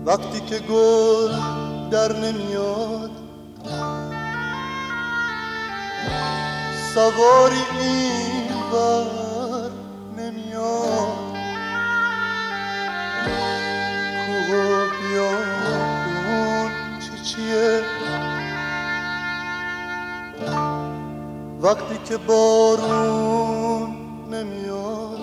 وقتی که گل در نمیاد، سواری این بر نمیاد، کوه و بیابون چیه وقتی که بارون نمیاد،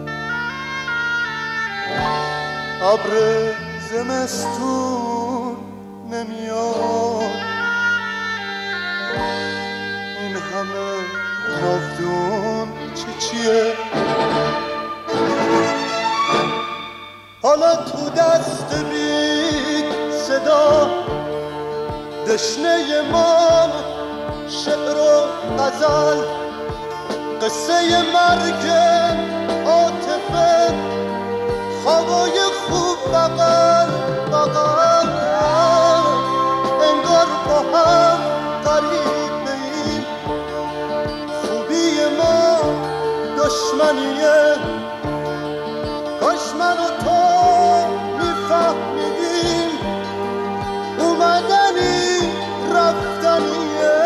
ابر زمستون نمیاد، این همه ناودون چیه حالا تو دست بی صدا دشنه ما شعر و غزل، قصه مرگ عاطفه، خوابای خوب بغل بغل، انگار با هم غریبیم، خوبی ما دشمنیه، کاش من و تو میفهمیدیم اومدنی رفتنیه،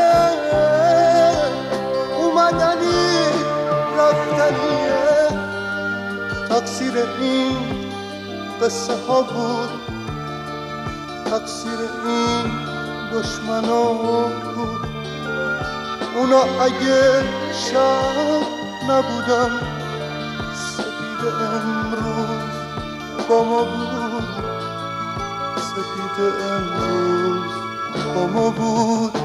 اومدنی رفتنیه. تقصیر این قصه ها بود، تقصیر این دشمنا بود، اونا اگه شب نبودن سپید امروز با ما بود، سپید امروز با ما بود.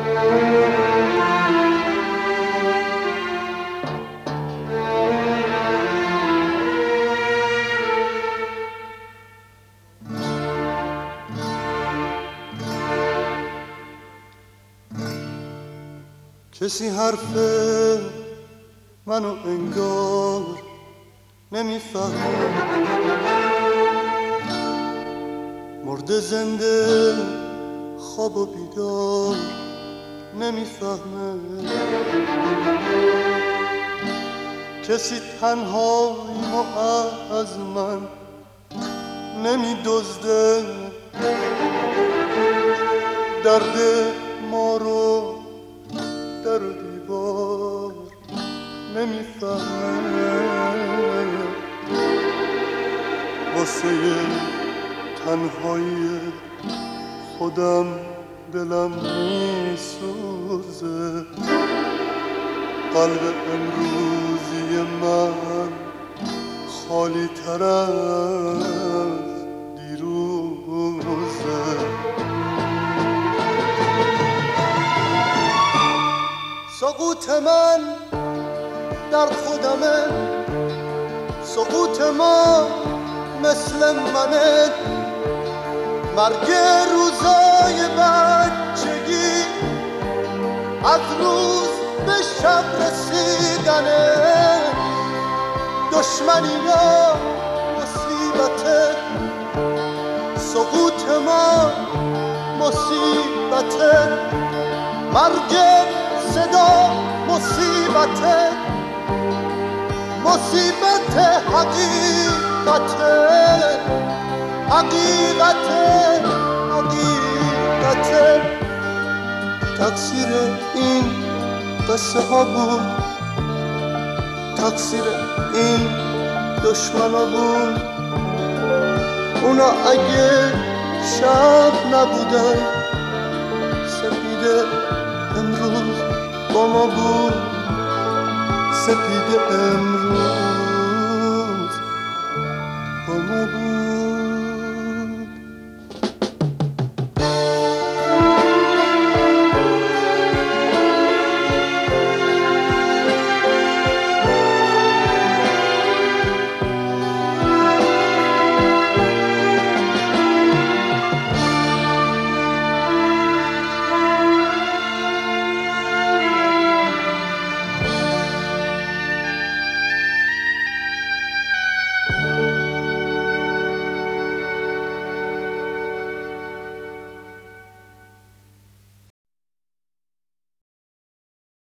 کسی حرف منو انگار نمیفهمه، مرده زنده خواب و بیدار نمیفهمه، کسی تنهاییمو از من نمیدزده، درد ما رو در و دیوار نمیفهمه، واسه تنهایی خودم دلم میسوزه، قلب امروزی من خالی تر از دیروزه. سقوط من در خودمه، سقوط ما مثل منه، مرگ روزای بچگی از روز به شب رسیدنه، دشمنی یا مصیبته، سقوط ما مصیبته، مرگ صدا مصیبته، مصیبت حقیقته، حقیقته، حقیقته. تقصیر این قصه ها بود، تقصیر این دشمنا بود، اونا اگه شب نبودن سپید امروز با ما بود، سپید امروز با ما بود.